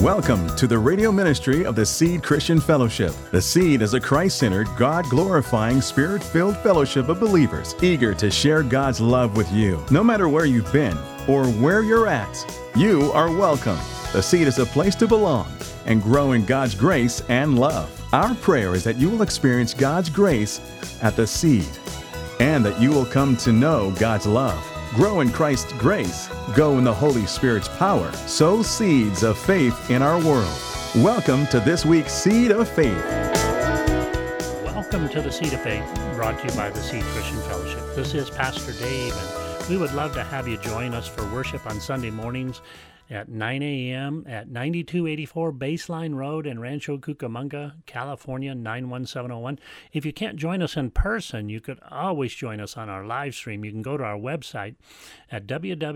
Welcome to the radio ministry of the Seed Christian Fellowship. The Seed is a Christ-centered, God-glorifying, Spirit-filled fellowship of believers eager to share God's love with you. No matter where you've been or where you're at, you are welcome. The Seed is a place to belong and grow in God's grace and love. Our prayer is that you will experience God's grace at the Seed and that you will come to know God's love. Grow in Christ's grace, go in the Holy Spirit's power, sow seeds of faith in our world. Welcome to this week's Seed of Faith. Welcome to the Seed of Faith, brought to you by the Seed Christian Fellowship. This is Pastor Dave, and we would love to have you join us for worship on Sunday mornings at 9 a.m. at 9284 Baseline Road in Rancho Cucamonga, California, 91701. If you can't join us in person, you could always join us on our live stream. You can go to our website at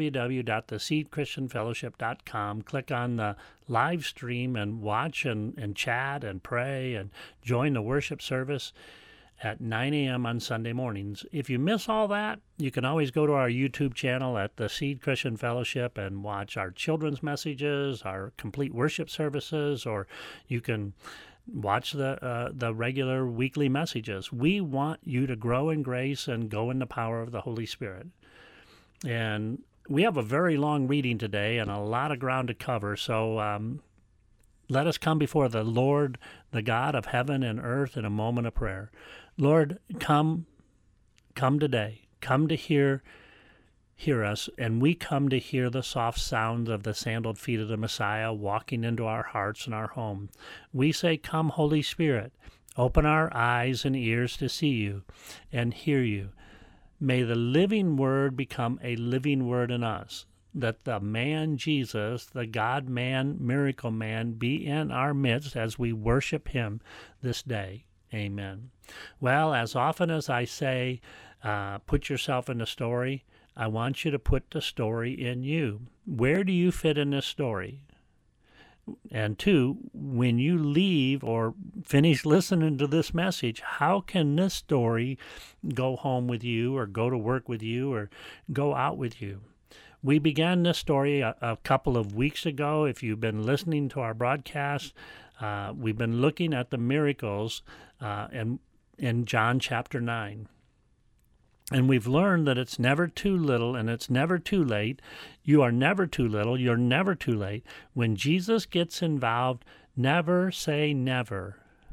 www.theseedchristianfellowship.com, click on the live stream and watch and chat and pray and join the worship service at 9 a.m. on Sunday mornings. If you miss all that, you can always go to our YouTube channel at the Seed Christian Fellowship and watch our children's messages, our complete worship services, or you can watch the regular weekly messages. We want you to grow in grace and go in the power of the Holy Spirit. And we have a very long reading today and a lot of ground to cover, so let us come before the Lord, the God of heaven and earth, in a moment of prayer. Lord, come today. Come to hear us, and we come to hear the soft sounds of the sandaled feet of the Messiah walking into our hearts and our home. We say, come, Holy Spirit, open our eyes and ears to see you and hear you. May the living word become a living word in us, that the man Jesus, the God-man, miracle man, be in our midst as we worship him this day. Amen. Well, as often as I say, put yourself in the story, I want you to put the story in you. Where do you fit in this story? And two, when you leave or finish listening to this message, how can this story go home with you or go to work with you or go out with you? We began this story a couple of weeks ago. If you've been listening to our broadcast, we've been looking at the miracles in John chapter 9. And we've learned that it's never too little and it's never too late. You are never too little. You're never too late. When Jesus gets involved, never say never.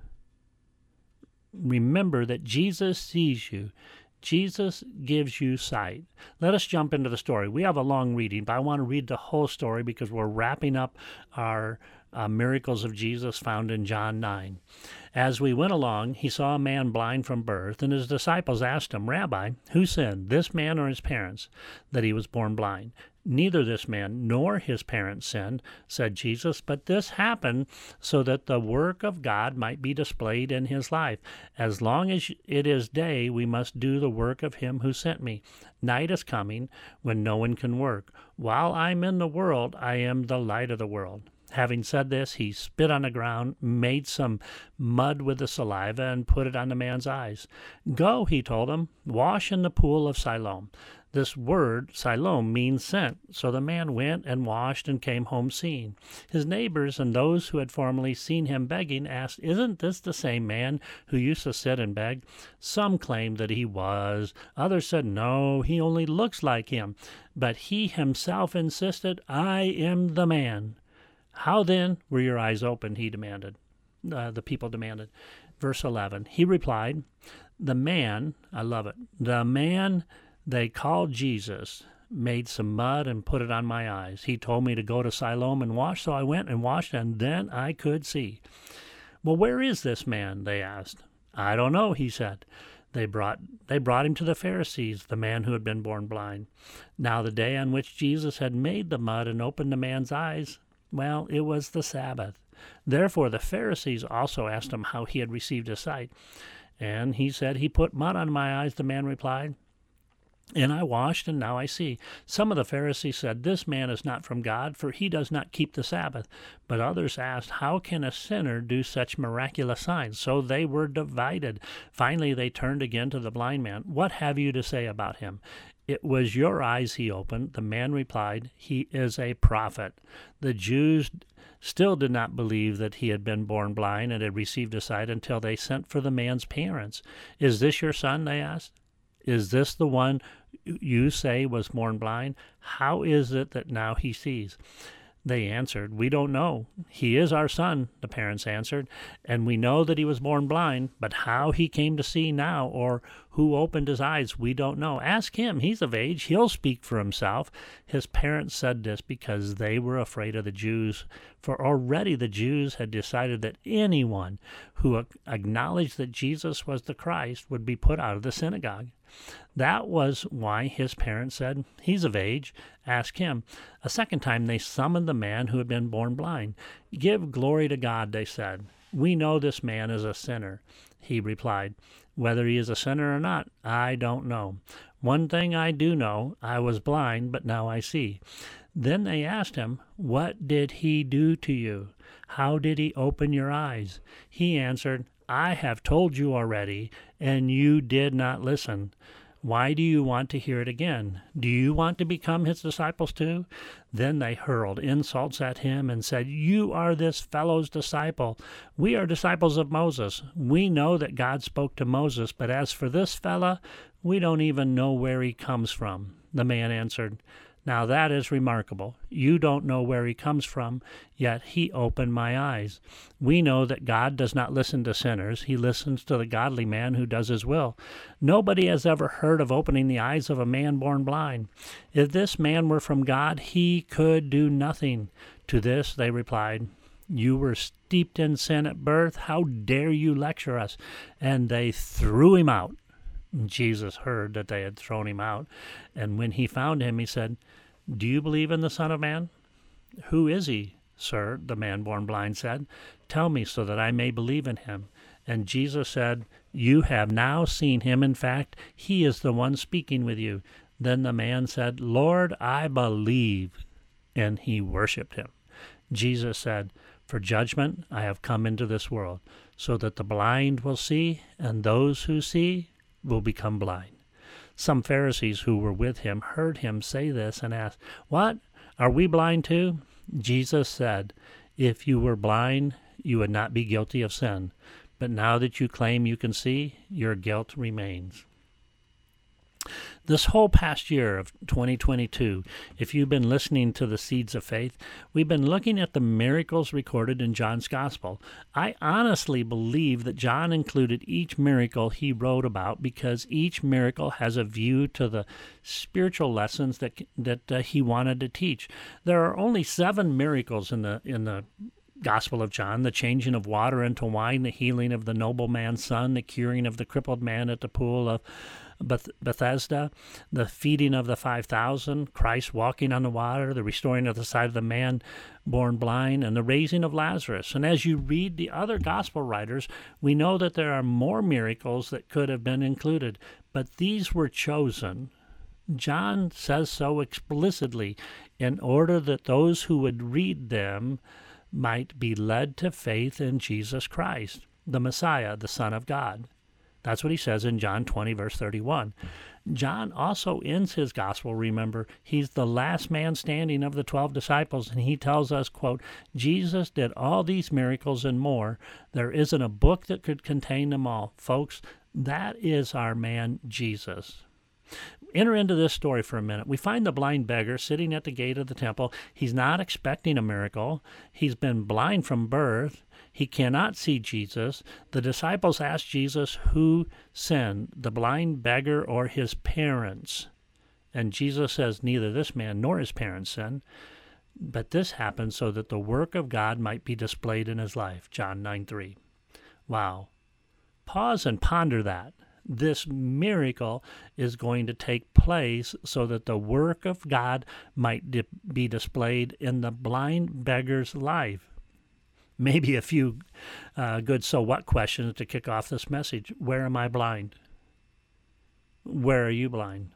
Remember that Jesus sees you. Jesus gives you sight. Let us jump into the story. We have a long reading, but I want to read the whole story because we're wrapping up our miracles of Jesus found in John 9. As we went along, he saw a man blind from birth, and his disciples asked him, Rabbi, who sinned, this man or his parents, that he was born blind? Neither this man nor his parents sinned, said Jesus, but this happened so that the work of God might be displayed in his life. As long as it is day, we must do the work of him who sent me. Night is coming when no one can work. While I'm in the world, I am the light of the world. Having said this, he spit on the ground, made some mud with the saliva, and put it on the man's eyes. Go, he told him, wash in the pool of Siloam. This word, Siloam, means sent. So the man went and washed and came home seeing. His neighbors and those who had formerly seen him begging asked, Isn't this the same man who used to sit and beg? Some claimed that he was. Others said, No, he only looks like him. But he himself insisted, I am the man. How then were your eyes opened, he demanded. The people demanded. Verse 11, he replied, the man, I love it, the man they called Jesus made some mud and put it on my eyes. He told me to go to Siloam and wash, so I went and washed, and then I could see. Well, where is this man, they asked. I don't know, he said. They brought him to the Pharisees, the man who had been born blind. Now the day on which Jesus had made the mud and opened the man's eyes, well, it was the Sabbath. Therefore the Pharisees also asked him how he had received his sight. And he said, He put mud on my eyes, the man replied. And I washed, and now I see. Some of the Pharisees said, This man is not from God, for he does not keep the Sabbath. But others asked, How can a sinner do such miraculous signs? So they were divided. Finally, they turned again to the blind man. What have you to say about him? It was your eyes he opened. The man replied, He is a prophet. The Jews still did not believe that he had been born blind and had received a sight until they sent for the man's parents. Is this your son? They asked. Is this the one you say was born blind? How is it that now he sees? They answered, We don't know. He is our son, the parents answered, and we know that he was born blind, but how he came to see now or who opened his eyes, we don't know. Ask him. He's of age. He'll speak for himself. His parents said this because they were afraid of the Jews, for already the Jews had decided that anyone who acknowledged that Jesus was the Christ would be put out of the synagogue. That was why his parents said, He's of age, ask him. A second time they summoned the man who had been born blind. Give glory to God, they said. We know this man is a sinner. He replied, Whether he is a sinner or not, I don't know. One thing I do know, I was blind, but now I see. Then they asked him, What did he do to you? How did he open your eyes? He answered, I have told you already, and you did not listen. Why do you want to hear it again? Do you want to become his disciples too? Then they hurled insults at him and said, You are this fellow's disciple. We are disciples of Moses. We know that God spoke to Moses, but as for this fella, we don't even know where he comes from. The man answered, Now that is remarkable. You don't know where he comes from, yet he opened my eyes. We know that God does not listen to sinners. He listens to the godly man who does his will. Nobody has ever heard of opening the eyes of a man born blind. If this man were from God, he could do nothing. To this they replied, You were steeped in sin at birth. How dare you lecture us? And they threw him out. Jesus heard that they had thrown him out, and when he found him, he said, Do you believe in the Son of Man? Who is he, sir? The man born blind said. Tell me so that I may believe in him. And Jesus said, You have now seen him. In fact, he is the one speaking with you. Then the man said, Lord, I believe. And he worshipped him. Jesus said, For judgment I have come into this world, so that the blind will see, and those who see will become blind. Some Pharisees who were with him heard him say this and asked, What? Are we blind too? Jesus said, If you were blind, you would not be guilty of sin. But now that you claim you can see, your guilt remains. This whole past year of 2022, if you've been listening to the Seeds of Faith, we've been looking at the miracles recorded in John's Gospel. I honestly believe that John included each miracle he wrote about because each miracle has a view to the spiritual lessons that he wanted to teach. There are only 7 miracles in the Gospel of John: the changing of water into wine, the healing of the nobleman's son, the curing of the crippled man at the pool of Bethesda, the feeding of the 5,000, Christ walking on the water, the restoring of the sight of the man born blind, and the raising of Lazarus. And as you read the other gospel writers, we know that there are more miracles that could have been included, but these were chosen. John says so explicitly in order that those who would read them might be led to faith in Jesus Christ, the Messiah, the Son of God. That's what he says in John 20, verse 31. John also ends his gospel, remember, he's the last man standing of the 12 disciples, and he tells us, quote, Jesus did all these miracles and more. There isn't a book that could contain them all. Folks, that is our man Jesus. Enter into this story for a minute. We find the blind beggar sitting at the gate of the temple. He's not expecting a miracle. He's been blind from birth. He cannot see Jesus. The disciples ask Jesus who sinned, the blind beggar or his parents. And Jesus says neither this man nor his parents sinned, but this happened so that the work of God might be displayed in his life. John 9:3. Wow. Pause and ponder that. This miracle is going to take place so that the work of God might be displayed in the blind beggar's life. Maybe a few good so what questions to kick off this message. Where am I blind? Where are you blind?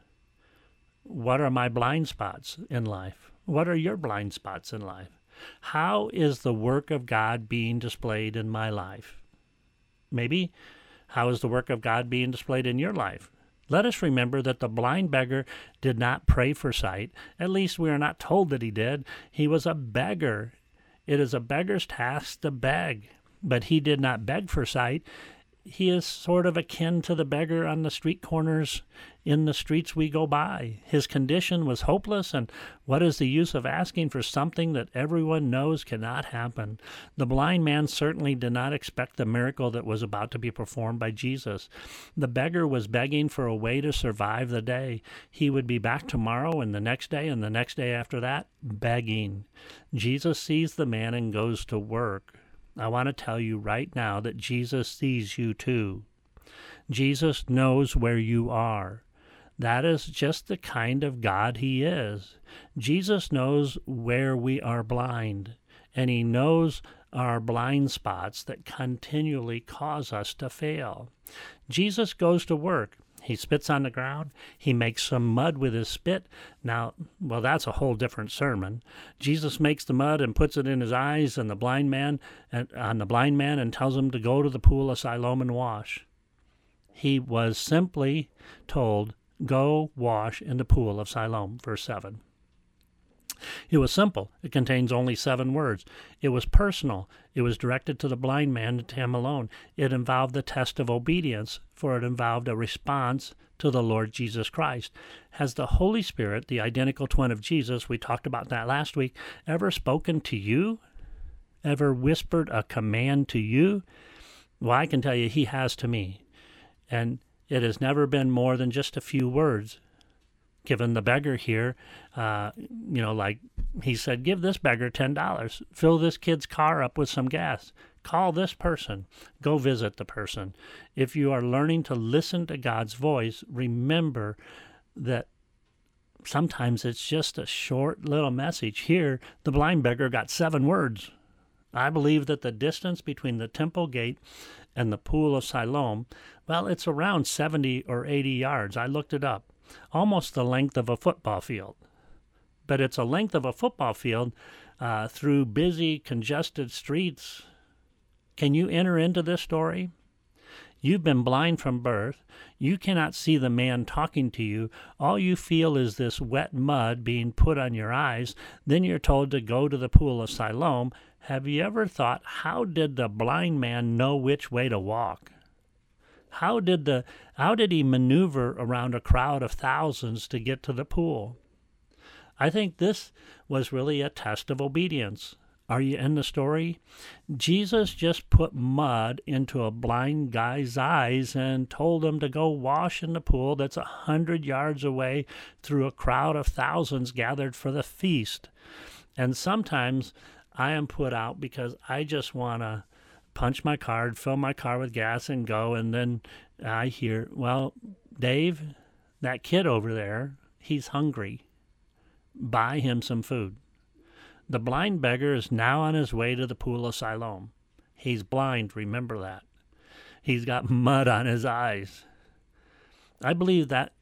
What are my blind spots in life? What are your blind spots in life? How is the work of God being displayed in my life? Maybe, how is the work of God being displayed in your life? Let us remember that the blind beggar did not pray for sight. At least we are not told that he did. He was a beggar. It is a beggar's task to beg, but he did not beg for sight. He is sort of akin to the beggar on the street corners in the streets we go by. His condition was hopeless, and what is the use of asking for something that everyone knows cannot happen? The blind man certainly did not expect the miracle that was about to be performed by Jesus. The beggar was begging for a way to survive the day. He would be back tomorrow and the next day and the next day after that, begging. Jesus sees the man and goes to work. I want to tell you right now that Jesus sees you too. Jesus knows where you are. That is just the kind of God he is. Jesus knows where we are blind, and he knows our blind spots that continually cause us to fail. Jesus goes to work. He spits on the ground. He makes some mud with his spit. Now, well, that's a whole different sermon. Jesus makes the mud and puts it in his eyes and the blind man and tells him to go to the pool of Siloam and wash. He was simply told, go wash in the pool of Siloam, verse 7. It was simple. It contains only 7 words. It was personal. It was directed to the blind man and to him alone. It involved the test of obedience, for it involved a response to the Lord Jesus Christ. Has the Holy Spirit, the identical twin of Jesus, we talked about that last week, ever spoken to you? Ever whispered a command to you? Well, I can tell you he has to me. And it has never been more than just a few words. Given the beggar here, like he said, give this beggar $10. Fill this kid's car up with some gas. Call this person. Go visit the person. If you are learning to listen to God's voice, remember that sometimes it's just a short little message. Here, the blind beggar got 7 words. I believe that the distance between the temple gate and the pool of Siloam, well, it's around 70 or 80 yards. I looked it up. Almost the length of a football field. But it's a length of a football field through busy, congested streets. Can you enter into this story? You've been blind from birth. You cannot see the man talking to you. All you feel is this wet mud being put on your eyes. Then you're told to go to the pool of Siloam. Have you ever thought, how did the blind man know which way to walk? How did he maneuver around a crowd of thousands to get to the pool? I think this was really a test of obedience. Are you in the story? Jesus just put mud into a blind guy's eyes and told him to go wash in the pool that's 100 yards away through a crowd of thousands gathered for the feast. And sometimes I am put out because I just want to punch my card, fill my car with gas, and go. And then I hear, well, Dave, that kid over there, he's hungry. Buy him some food. The blind beggar is now on his way to the pool of Siloam. He's blind, remember that. He's got mud on his eyes. I believe that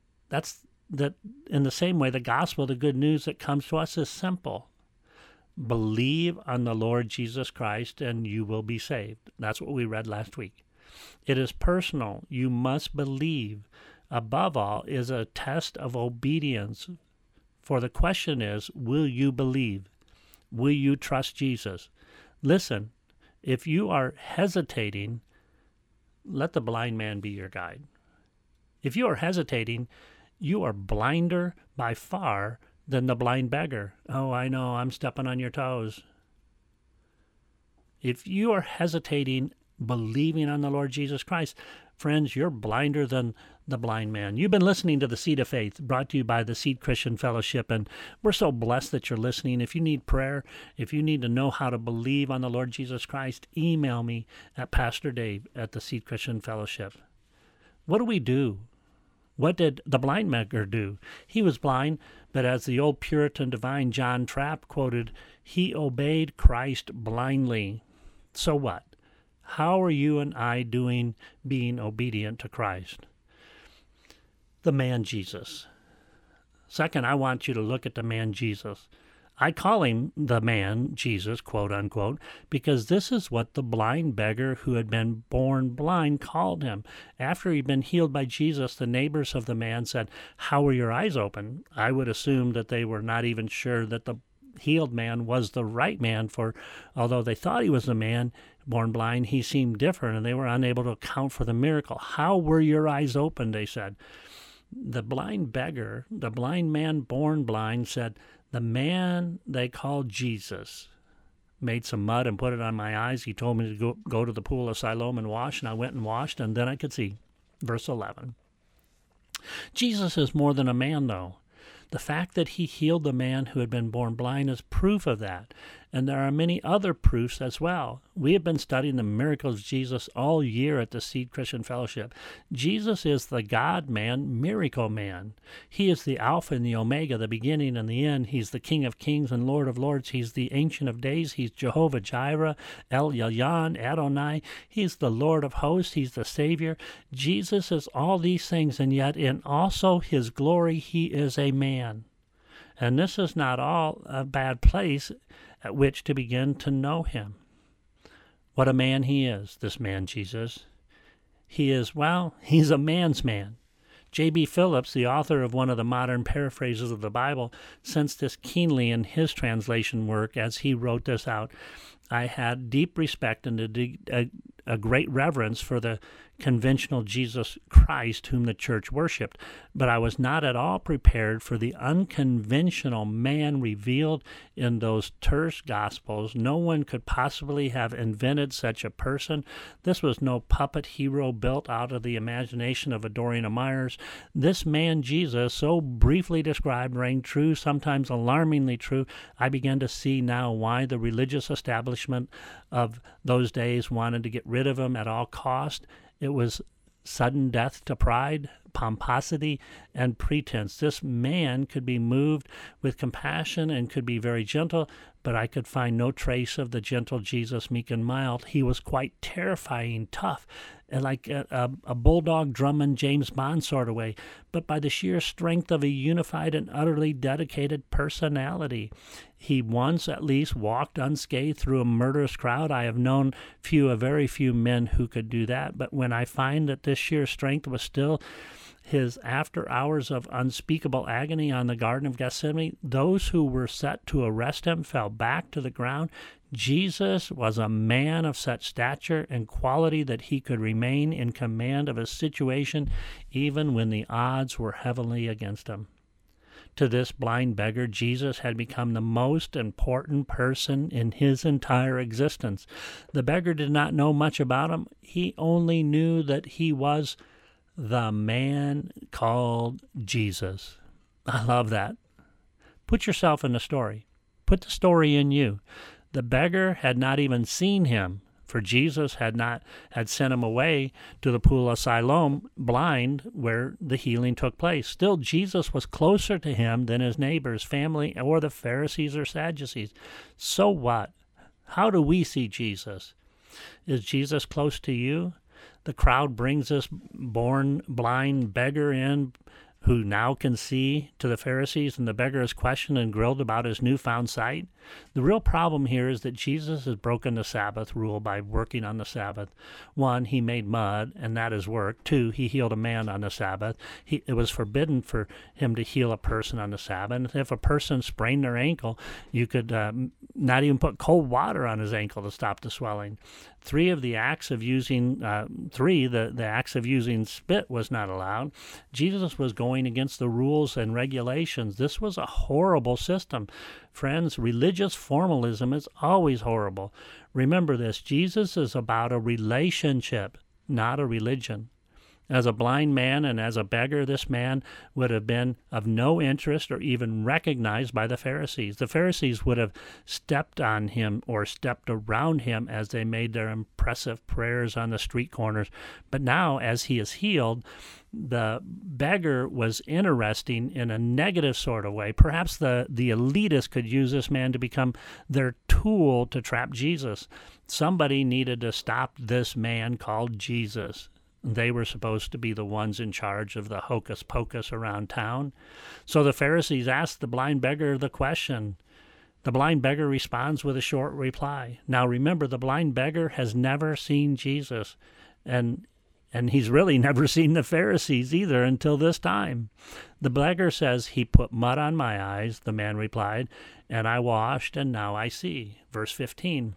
in the same way, the gospel, the good news that comes to us is simple. Believe on the Lord Jesus Christ and you will be saved. That's what we read last week. It is personal. You must believe. Above all is a test of obedience. For the question is, will you believe? Will you trust Jesus? Listen, if you are hesitating, let the blind man be your guide. If you are hesitating, you are blinder by far than the blind beggar. Oh, I know, I'm stepping on your toes. If you are hesitating, believing on the Lord Jesus Christ, friends, you're blinder than the blind man. You've been listening to The Seed of Faith, brought to you by the Seed Christian Fellowship, and we're so blessed that you're listening. If you need prayer, if you need to know how to believe on the Lord Jesus Christ, email me at Pastor Dave at the Seed Christian Fellowship. What do we do? What did the blind beggar do? He was blind, but as the old Puritan divine John Trapp quoted, he obeyed Christ blindly. So what? How are you and I doing being obedient to Christ? The man Jesus. Second, I want you to look at the man Jesus. I call him the man, Jesus, quote unquote, because this is what the blind beggar who had been born blind called him. After he'd been healed by Jesus, the neighbors of the man said, "How were your eyes open?" I would assume that they were not even sure that the healed man was the right man, for although they thought he was the man born blind, he seemed different, and they were unable to account for the miracle. "How were your eyes open?" they said. The blind beggar, the blind man born blind, said, "The man they called Jesus made some mud and put it on my eyes. He told me to go to the pool of Siloam and wash, and I went and washed, and then I could see." Verse 11. Jesus is more than a man, though. The fact that he healed the man who had been born blind is proof of that. And there are many other proofs as well. We have been studying the miracles of Jesus all year at the Seed Christian Fellowship. Jesus is the God-man, miracle man. He is the Alpha and the Omega, the beginning and the end. He's the King of kings and Lord of lords. He's the Ancient of days. He's Jehovah Jireh, El Elyon, Adonai. He's the Lord of hosts. He's the Savior. Jesus is all these things, and yet in also his glory, he is a man. And this is not all a bad place at which to begin to know him. What a man he is, this man Jesus. He's a man's man. J.B. Phillips, the author of one of the modern paraphrases of the Bible, sensed this keenly in his translation work as he wrote this out. "I had deep respect and a great reverence for the conventional Jesus Christ whom the church worshipped, but I was not at all prepared for the unconventional man revealed in those terse Gospels. No one could possibly have invented such a person. This was no puppet hero built out of the imagination of a Dorina Myers. This man Jesus, so briefly described, rang true, sometimes alarmingly true. I began to see now why the religious establishment of those days wanted to get rid of him at all cost. It was sudden death to pride, pomposity, and pretense. This man could be moved with compassion and could be very gentle, but I could find no trace of the gentle Jesus, meek and mild. He was quite terrifying, tough, like a bulldog Drummond James Bond sort of way, but by the sheer strength of a unified and utterly dedicated personality. He once at least walked unscathed through a murderous crowd. I have known very few men who could do that, but when I find that this sheer strength was still his after hours of unspeakable agony on the Garden of Gethsemane, those who were set to arrest him fell back to the ground. Jesus was a man of such stature and quality that he could remain in command of a situation even when the odds were heavily against him. To this blind beggar, Jesus had become the most important person in his entire existence. The beggar did not know much about him. He only knew that he was the man called Jesus. I love that. Put yourself in the story. Put the story in you. The beggar had not even seen him, for Jesus had sent him away to the pool of Siloam, blind, where the healing took place. Still, Jesus was closer to him than his neighbors, family, or the Pharisees or Sadducees. So what? How do we see Jesus? Is Jesus close to you? The crowd brings this born blind beggar in who now can see to the Pharisees, and the beggar is questioned and grilled about his newfound sight. The real problem here is that Jesus has broken the Sabbath rule by working on the Sabbath. 1, he made mud, and that is work. 2, he healed a man on the Sabbath. It was forbidden for him to heal a person on the Sabbath. If a person sprained their ankle, you could not even put cold water on his ankle to stop the swelling. The acts of using spit was not allowed. Jesus was going against the rules and regulations. This was a horrible system. Friends, religious formalism is always horrible. Remember this, Jesus is about a relationship, not a religion. As a blind man and as a beggar, this man would have been of no interest or even recognized by the Pharisees. The Pharisees would have stepped on him or stepped around him as they made their impressive prayers on the street corners. But now, as he is healed, the beggar was interesting in a negative sort of way. Perhaps the elitists could use this man to become their tool to trap Jesus. Somebody needed to stop this man called Jesus. They were supposed to be the ones in charge of the hocus pocus around town. So the Pharisees asked the blind beggar the question, The blind beggar responds with a short reply. Now remember, the blind beggar has never seen Jesus, and he's really never seen the Pharisees either until this time. The beggar says, "He put mud on my eyes," the man replied, "and I washed, and now I see." Verse 15.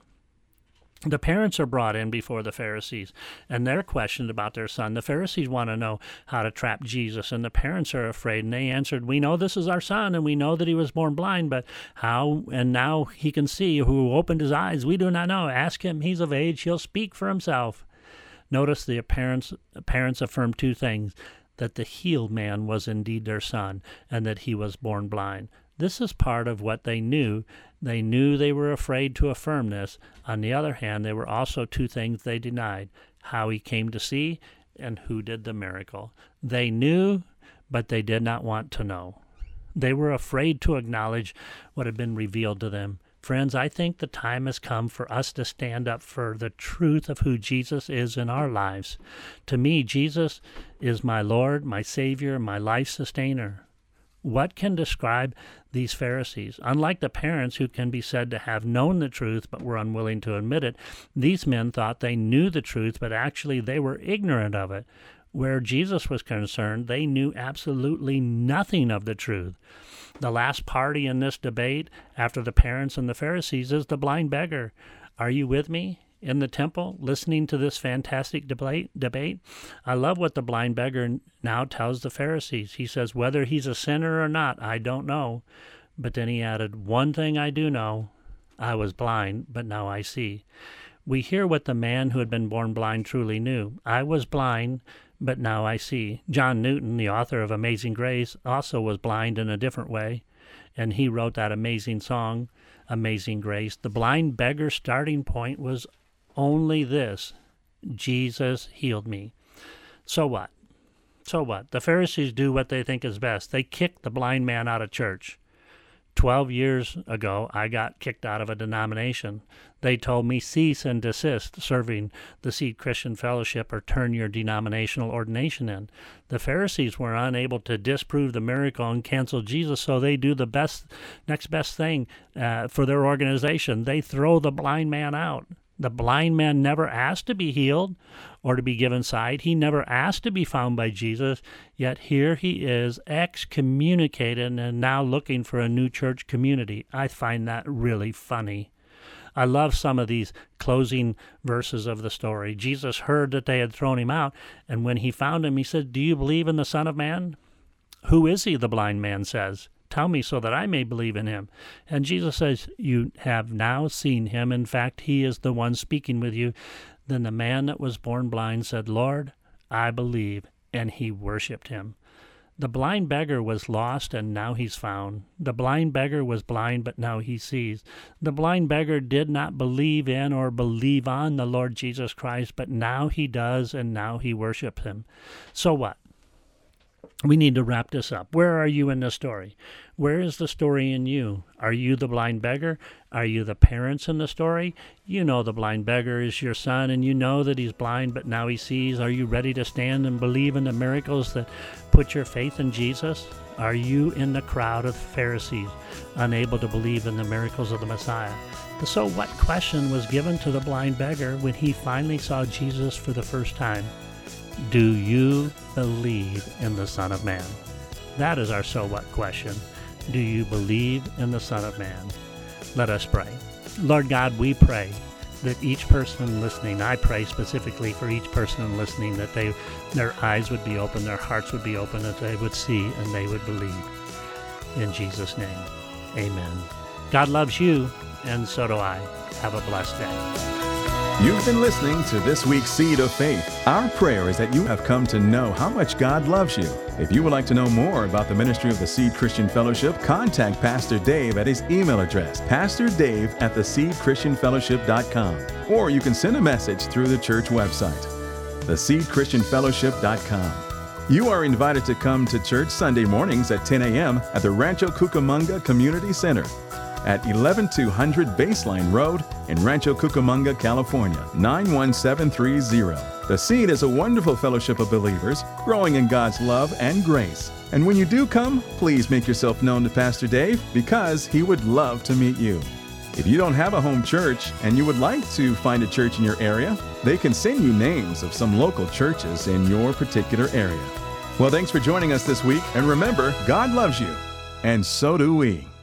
The parents are brought in before the Pharisees, and they're questioned about their son. The Pharisees want to know how to trap Jesus, and the parents are afraid, and they answered, "We know this is our son, and we know that he was born blind, but how and now he can see, who opened his eyes, we do not know. Ask him, he's of age, he'll speak for himself." Notice the parents affirm two things: that the healed man was indeed their son, and that he was born blind. This is part of what they knew. They knew they were afraid to affirm this. On the other hand, there were also two things they denied: how he came to see and who did the miracle. They knew, but they did not want to know. They were afraid to acknowledge what had been revealed to them. Friends, I think the time has come for us to stand up for the truth of who Jesus is in our lives. To me, Jesus is my Lord, my Savior, my life sustainer. What can describe these Pharisees? Unlike the parents, who can be said to have known the truth but were unwilling to admit it, these men thought they knew the truth, but actually they were ignorant of it. Where Jesus was concerned, they knew absolutely nothing of the truth. The last party in this debate, after the parents and the Pharisees, is the blind beggar. Are you with me in the temple, listening to this fantastic debate? I love what the blind beggar now tells the Pharisees. He says, "Whether he's a sinner or not, I don't know." But then he added, "One thing I do know, I was blind, but now I see." We hear what the man who had been born blind truly knew. I was blind, but now I see. John Newton, the author of Amazing Grace, also was blind in a different way, and he wrote that amazing song, Amazing Grace. The blind beggar's starting point was only this: Jesus healed me. So what? So what? The Pharisees do what they think is best. They kick the blind man out of church. 12 years ago, I got kicked out of a denomination. They told me, cease and desist serving the Seed Christian Fellowship or turn your denominational ordination in. The Pharisees were unable to disprove the miracle and cancel Jesus, so they do the next best thing for their organization. They throw the blind man out. The blind man never asked to be healed or to be given sight. He never asked to be found by Jesus, yet here he is, excommunicated and now looking for a new church community. I find that really funny. I love some of these closing verses of the story. Jesus heard that they had thrown him out, and when he found him, he said, "Do you believe in the Son of Man?" "Who is he?" the blind man says. "Tell me so that I may believe in him." And Jesus says, "You have now seen him. In fact, he is the one speaking with you." Then the man that was born blind said, "Lord, I believe," and he worshipped him. The blind beggar was lost, and now he's found. The blind beggar was blind, but now he sees. The blind beggar did not believe in or believe on the Lord Jesus Christ, but now he does, and now he worships him. So what? We need to wrap this up. Where are you in the story? Where is the story in you? Are you the blind beggar? Are you the parents in the story? You know the blind beggar is your son, and you know that he's blind, but now he sees. Are you ready to stand and believe in the miracles that put your faith in Jesus? Are you in the crowd of Pharisees, unable to believe in the miracles of the Messiah? The so what question was given to the blind beggar when he finally saw Jesus for the first time. Do you believe in the Son of Man? That is our so what question. Do you believe in the Son of Man? Let us pray. Lord God, we pray that each person listening, I pray specifically for each person listening, that their eyes would be open, their hearts would be open, that they would see and they would believe. In Jesus' name, amen. God loves you, and so do I. Have a blessed day. You've been listening to this week's Seed of Faith. Our prayer is that you have come to know how much God loves you. If you would like to know more about the ministry of the Seed Christian Fellowship, contact Pastor Dave at his email address, pastordave@theseedchristianfellowship.com, or you can send a message through the church website, theseedchristianfellowship.com. You are invited to come to church Sunday mornings at 10 a.m. at the Rancho Cucamonga Community Center. at 11200 Baseline Road in Rancho Cucamonga, California, 91730. The Seed is a wonderful fellowship of believers growing in God's love and grace. And when you do come, please make yourself known to Pastor Dave because he would love to meet you. If you don't have a home church and you would like to find a church in your area, they can send you names of some local churches in your particular area. Well, thanks for joining us this week, and remember, God loves you, and so do we.